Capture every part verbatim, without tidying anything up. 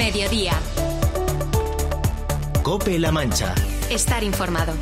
Mediodía. COPE-La Mancha. Estar informado.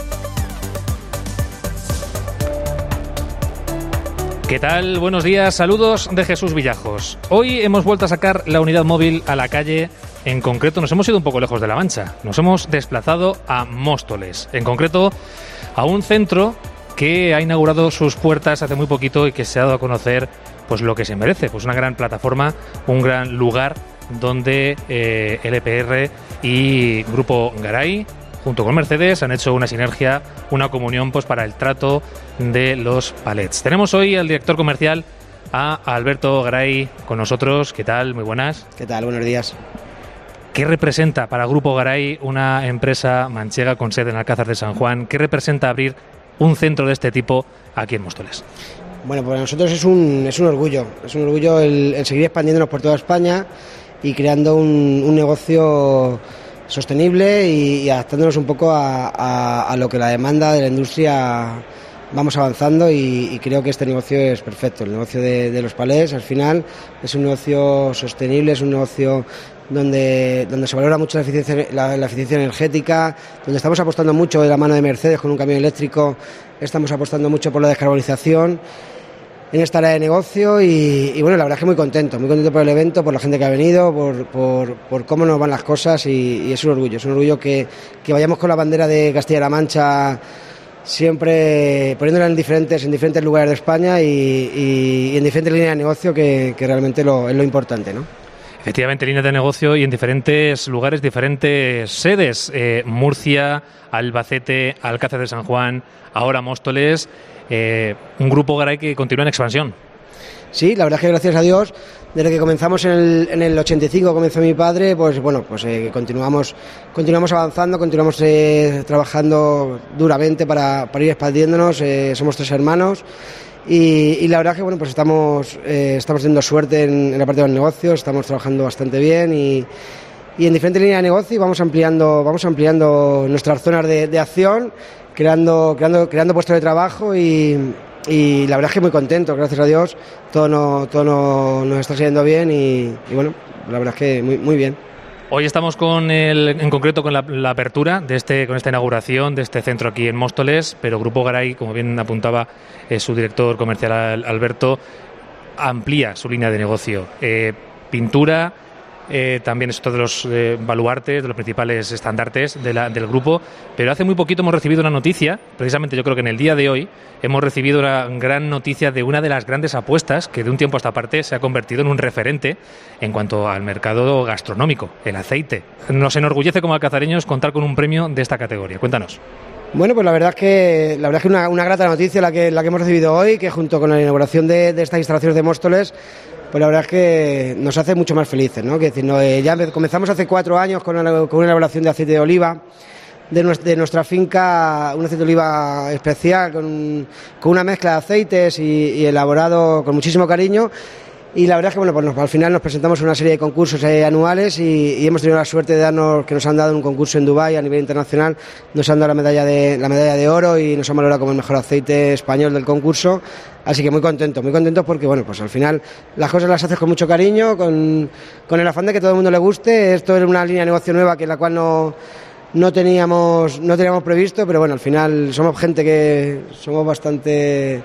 ¿Qué tal? Buenos días, saludos de Jesús Villajos. Hoy hemos vuelto a sacar la unidad móvil a la calle. En concreto, nos hemos ido un poco lejos de La Mancha. Nos hemos desplazado a Móstoles. En concreto, a un centro que ha inaugurado sus puertas hace muy poquito y que se ha dado a conocer pues lo que se merece. Pues una gran plataforma, un gran lugar donde eh, L P R y Grupo Garay, junto con Mercedes, han hecho una sinergia, una comunión pues para el trato de los palets. Tenemos hoy al director comercial, a Alberto Garay, con nosotros. ¿Qué tal? Muy buenas. ¿Qué tal? Buenos días. ¿Qué representa para Grupo Garay, una empresa manchega con sede en Alcázar de San Juan, qué representa abrir un centro de este tipo aquí en Móstoles? Bueno, pues para nosotros es un, es un orgullo, es un orgullo el, el seguir expandiéndonos por toda España y creando un, un negocio sostenible y, y adaptándonos un poco a, a, a lo que la demanda de la industria vamos avanzando y, y creo que este negocio es perfecto. El negocio de, de los palés al final es un negocio sostenible, es un negocio donde, donde se valora mucho la eficiencia, la, la eficiencia energética, donde estamos apostando mucho de la mano de Mercedes con un camión eléctrico, estamos apostando mucho por la descarbonización en esta área de negocio y, y bueno, la verdad es que muy contento, muy contento por el evento, por la gente que ha venido, por, por, por cómo nos van las cosas y, y es un orgullo, es un orgullo que, que vayamos con la bandera de Castilla-La Mancha siempre poniéndola en diferentes, en diferentes lugares de España y, y, y en diferentes líneas de negocio que, que realmente lo, es lo importante, ¿no? Efectivamente, líneas de negocio y en diferentes lugares, diferentes sedes. Eh, Murcia, Albacete, Alcázar de San Juan, ahora Móstoles. Eh, un Grupo Garay que continúa en expansión. Sí, la verdad es que gracias a Dios, desde que comenzamos en el, en el ochenta y cinco, comenzó mi padre, pues bueno, pues eh, continuamos, continuamos avanzando, continuamos eh, trabajando duramente para, para ir expandiéndonos. Eh, somos tres hermanos. Y, y la verdad que bueno, pues estamos eh, estamos teniendo suerte en, en la parte de los negocios, estamos trabajando bastante bien y, y en diferentes líneas de negocio y vamos ampliando vamos ampliando nuestras zonas de, de acción, creando creando creando puestos de trabajo y, y la verdad es que muy contento, gracias a Dios, todo no, todo no, nos está saliendo bien y, y bueno, la verdad es que muy muy bien. Hoy estamos con el, en concreto con la, la apertura de este, con esta inauguración de este centro aquí en Móstoles, pero Grupo Garay, como bien apuntaba eh, su director comercial Alberto, amplía su línea de negocio. Eh, pintura, eh, también es otro de los eh, baluartes, de los principales estandartes de la, del grupo, pero hace muy poquito hemos recibido una noticia, precisamente yo creo que en el día de hoy, hemos recibido una gran noticia de una de las grandes apuestas que de un tiempo a esta parte se ha convertido en un referente en cuanto al mercado gastronómico, el aceite. Nos enorgullece como alcazareños contar con un premio de esta categoría. Cuéntanos. Bueno, pues la verdad es que la verdad es que una, una grata noticia la que la que hemos recibido hoy, que junto con la inauguración de, de estas instalaciones de Móstoles, pues la verdad es que nos hace mucho más felices, ¿no? Que decir, no, eh, ya comenzamos hace cuatro años con una, con una elaboración de aceite de oliva de nuestra, de nuestra finca, un aceite de oliva especial con, con una mezcla de aceites y, y elaborado con muchísimo cariño. Y la verdad es que bueno, pues nos, al final nos presentamos en una serie de concursos eh, anuales y, y hemos tenido la suerte de darnos, que nos han dado un concurso en Dubái a nivel internacional, nos han dado la medalla de la medalla de oro y nos han valorado como el mejor aceite español del concurso, así que muy contentos, muy contentos porque bueno, pues al final las cosas las haces con mucho cariño, con, con el afán de que todo el mundo le guste. Esto es una línea de negocio nueva que la cual no no teníamos no teníamos previsto, pero bueno, al final somos gente que somos bastante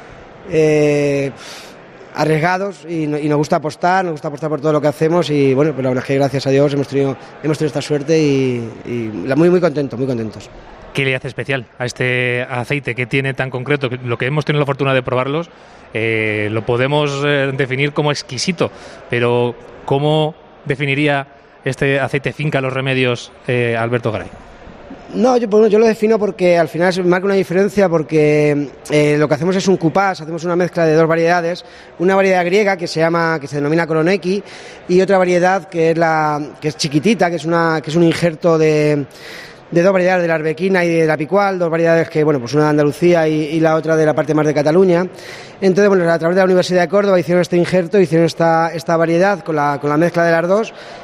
eh, arriesgados y, no, y nos gusta apostar, nos gusta apostar por todo lo que hacemos y bueno, pues la verdad es que gracias a Dios hemos tenido hemos tenido esta suerte y, y muy muy contentos, muy contentos. ¿Qué le hace especial a este aceite que tiene tan concreto? Que lo que hemos tenido la fortuna de probarlos eh, lo podemos eh, definir como exquisito, pero ¿cómo definiría este aceite finca Los Remedios eh, Alberto Garay? No, yo, bueno, yo lo defino porque al final se marca una diferencia porque eh, lo que hacemos es un cupás, hacemos una mezcla de dos variedades, una variedad griega que se llama, que se denomina Koloneki y otra variedad que es la que es chiquitita, que es una que es un injerto de de dos variedades, de la arbequina y de la picual, dos variedades que, bueno, pues una de Andalucía y, y la otra de la parte más de Cataluña. Entonces, bueno, a través de la Universidad de Córdoba hicieron este injerto, hicieron esta, esta variedad con la, con la mezcla de las dos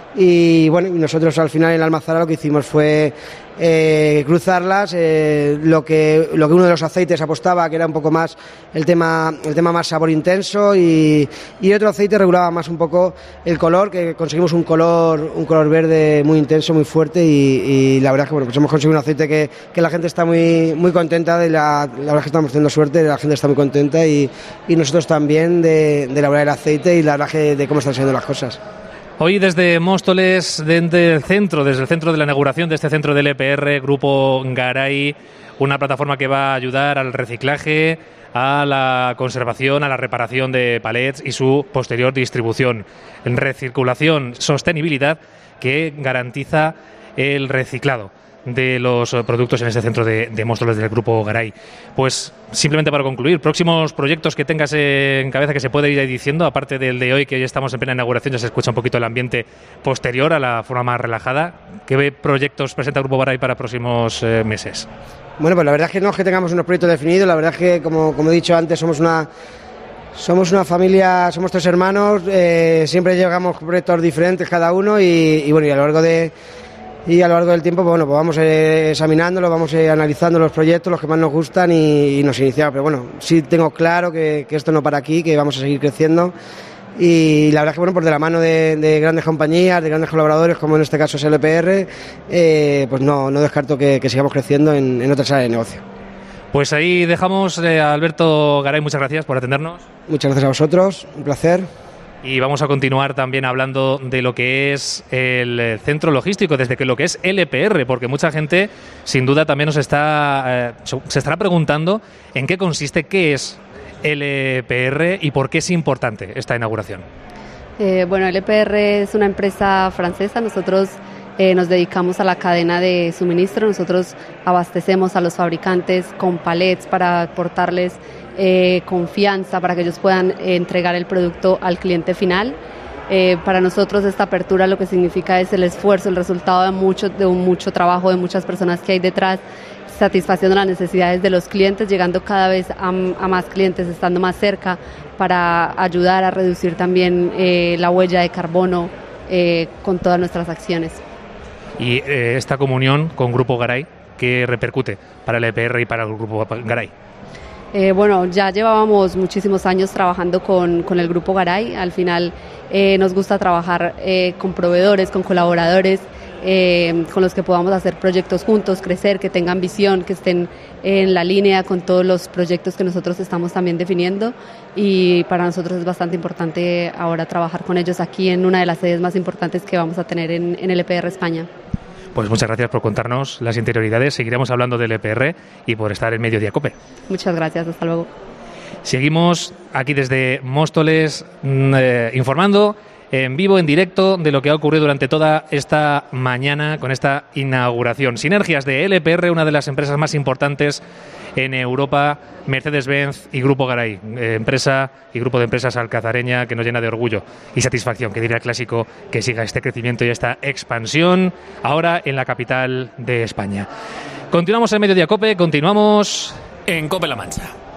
Y bueno, nosotros al final en la Almazara lo que hicimos fue eh, cruzarlas, eh, lo que lo que uno de los aceites apostaba, que era un poco más el tema el tema más sabor intenso, y, y otro aceite regulaba más un poco el color, que conseguimos un color un color verde muy intenso, muy fuerte, y, y la verdad es que bueno, pues hemos conseguido un aceite que, que la gente está muy muy contenta de la, la verdad es que estamos teniendo suerte, la gente está muy contenta, y, y nosotros también de, de elaborar el aceite y la verdad que de cómo están saliendo las cosas. Hoy desde Móstoles, desde el centro, desde el centro de la inauguración de este centro del E P R, Grupo Garay, una plataforma que va a ayudar al reciclaje, a la conservación, a la reparación de palets y su posterior distribución. En recirculación, sostenibilidad que garantiza el reciclado de los productos en este centro de, de Móstoles del Grupo Garay. Pues simplemente para concluir, próximos proyectos que tengas en cabeza que se puede ir diciendo, aparte del de hoy, que hoy estamos en plena inauguración, ya se escucha un poquito el ambiente posterior a la forma más relajada. ¿Qué proyectos presenta el Grupo Garay para próximos eh, meses? Bueno, pues la verdad es que no es que tengamos unos proyectos definidos, la verdad es que, como, como he dicho antes, somos una somos una familia, somos tres hermanos, eh, siempre llegamos proyectos diferentes cada uno, y, y bueno, y a lo largo de Y a lo largo del tiempo, pues bueno, pues vamos eh, examinándolo, vamos eh, analizando los proyectos, los que más nos gustan, y, y nos iniciamos. Pero bueno, sí tengo claro que, que esto no para aquí, que vamos a seguir creciendo. Y la verdad es que bueno, pues de la mano de, de grandes compañías, de grandes colaboradores, como en este caso es el E P R, eh, pues no, no descarto que, que sigamos creciendo en, en otras áreas de negocio. Pues ahí dejamos eh, a Alberto Garay, muchas gracias por atendernos. Muchas gracias a vosotros, un placer. Y vamos a continuar también hablando de lo que es el centro logístico, desde que lo que es el E P R, porque mucha gente sin duda también nos está eh, se estará preguntando en qué consiste, qué es el E P R y por qué es importante esta inauguración. Eh, bueno, el E P R es una empresa francesa. Nosotros eh, nos dedicamos a la cadena de suministro. Nosotros abastecemos a los fabricantes con palets para aportarles Eh, confianza para que ellos puedan eh, entregar el producto al cliente final. Eh, para nosotros esta apertura lo que significa es el esfuerzo, el resultado de mucho, de un mucho trabajo de muchas personas que hay detrás, satisfaciendo las necesidades de los clientes, llegando cada vez a, a más clientes, estando más cerca para ayudar a reducir también eh, la huella de carbono eh, con todas nuestras acciones. Y eh, esta comunión con Grupo Garay, ¿qué repercute para el E P R y para el Grupo Garay? Eh, bueno, ya llevábamos muchísimos años trabajando con, con el Grupo Garay. Al final eh, nos gusta trabajar eh, con proveedores, con colaboradores, eh, con los que podamos hacer proyectos juntos, crecer, que tengan visión, que estén en la línea con todos los proyectos que nosotros estamos también definiendo, y para nosotros es bastante importante ahora trabajar con ellos aquí en una de las sedes más importantes que vamos a tener en, en el E P R España. Pues muchas gracias por contarnos las interioridades. Seguiremos hablando del E P R y por estar en Mediodía Cope. Muchas gracias, hasta luego. Seguimos aquí desde Móstoles eh, informando en vivo, en directo, de lo que ha ocurrido durante toda esta mañana con esta inauguración. Sinergias de L P R, una de las empresas más importantes en Europa, Mercedes-Benz y Grupo Garay, eh, empresa y grupo de empresas alcazareña que nos llena de orgullo y satisfacción, que diría el clásico, que siga este crecimiento y esta expansión ahora en la capital de España. Continuamos en Mediodía Cope, continuamos en Cope La Mancha.